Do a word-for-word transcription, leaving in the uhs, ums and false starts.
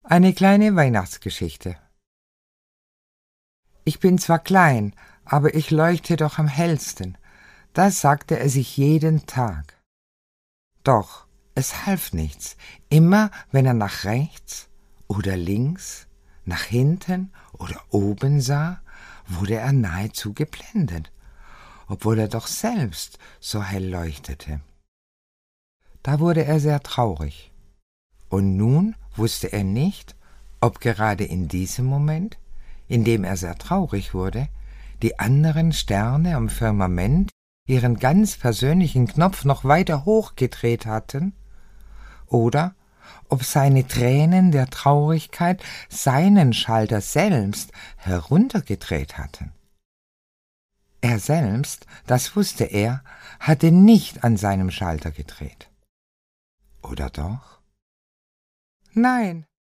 Eine kleine Weihnachtsgeschichte. Ich bin zwar klein, aber ich leuchte doch am hellsten. Das sagte er sich jeden Tag. Doch es half nichts. Immer wenn er nach rechts oder links, nach hinten oder oben sah, wurde er nahezu geblendet, obwohl er doch selbst so hell leuchtete. Da wurde er sehr traurig. Und nun wusste er nicht, ob gerade in diesem Moment, in dem er sehr traurig wurde, die anderen Sterne am Firmament ihren ganz persönlichen Knopf noch weiter hochgedreht hatten, oder ob seine Tränen der Traurigkeit seinen Schalter selbst heruntergedreht hatten. Er selbst, das wusste er, hatte nicht an seinem Schalter gedreht. Oder doch? Nein,